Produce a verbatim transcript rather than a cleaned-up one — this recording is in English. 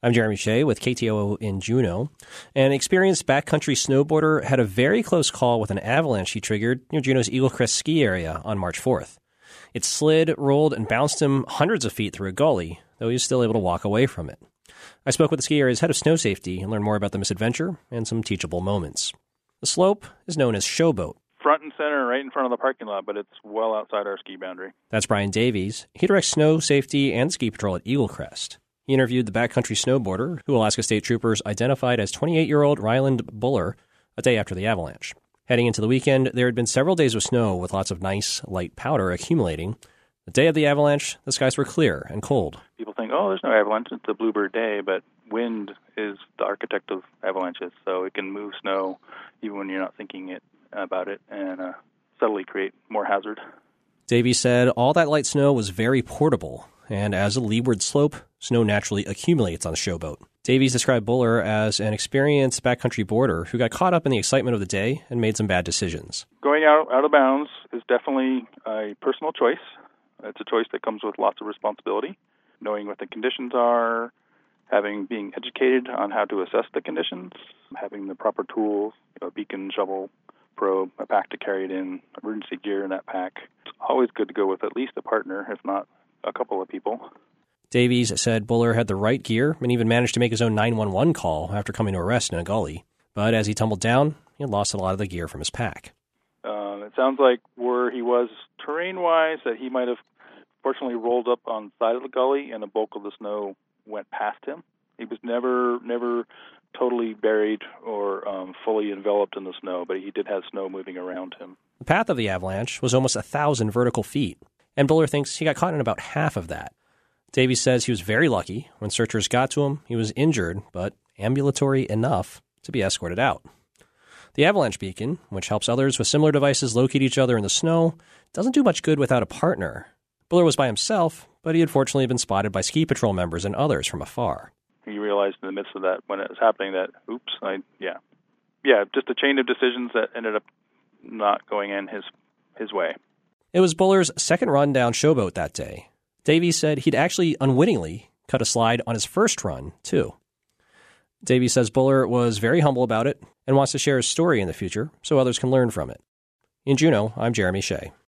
I'm Jeremy Shea with K T O O in Juneau. An experienced backcountry snowboarder had a very close call with an avalanche he triggered near Juneau's Eagle Crest ski area on March fourth. It slid, rolled, and bounced him hundreds of feet through a gully, though he was still able to walk away from it. I spoke with the ski area's head of snow safety and learned more about the misadventure and some teachable moments. The slope is known as Showboat. Front and center, right in front of the parking lot, but it's well outside our ski boundary. That's Brian Davies. He directs snow safety and ski patrol at Eagle Crest. He interviewed the backcountry snowboarder, who Alaska State Troopers identified as twenty-eight-year-old Ryland Buller, a day after the avalanche. Heading into the weekend, there had been several days of snow with lots of nice, light powder accumulating. The day of the avalanche, the skies were clear and cold. People think, oh, there's no avalanche, it's a bluebird day, but wind is the architect of avalanches, so it can move snow even when you're not thinking it about it and uh, subtly create more hazard. Davies said all that light snow was very portable, and as a leeward slope, snow naturally accumulates on the Showboat. Davies described Buller as an experienced backcountry boarder who got caught up in the excitement of the day and made some bad decisions. Going out, out of bounds is definitely a personal choice. It's a choice that comes with lots of responsibility, knowing what the conditions are, having being educated on how to assess the conditions, having the proper tools, you know, beacon, shovel, probe, a pack to carry it in, emergency gear in that pack. It's always good to go with at least a partner, if not a couple of people. Davies said Buller had the right gear and even managed to make his own nine one one call after coming to a rest in a gully. But as he tumbled down, he had lost a lot of the gear from his pack. Uh, it sounds like where he was terrain-wise, that he might have fortunately rolled up on the side of the gully and the bulk of the snow went past him. He was never never totally buried or um, fully enveloped in the snow, but he did have snow moving around him. The path of the avalanche was almost a thousand vertical feet, and Buller thinks he got caught in about half of that. Davies says he was very lucky. When searchers got to him, he was injured, but ambulatory enough to be escorted out. The avalanche beacon, which helps others with similar devices locate each other in the snow, doesn't do much good without a partner. Buller was by himself, but he had fortunately been spotted by ski patrol members and others from afar. He realized in the midst of that, when it was happening, that, oops, I, yeah. Yeah, just a chain of decisions that ended up not going in his his way. It was Buller's second run down Showboat that day. Davies said he'd actually unwittingly cut a slide on his first run, too. Davies says Buller was very humble about it and wants to share his story in the future so others can learn from it. In Juneau, I'm Jeremy Shea.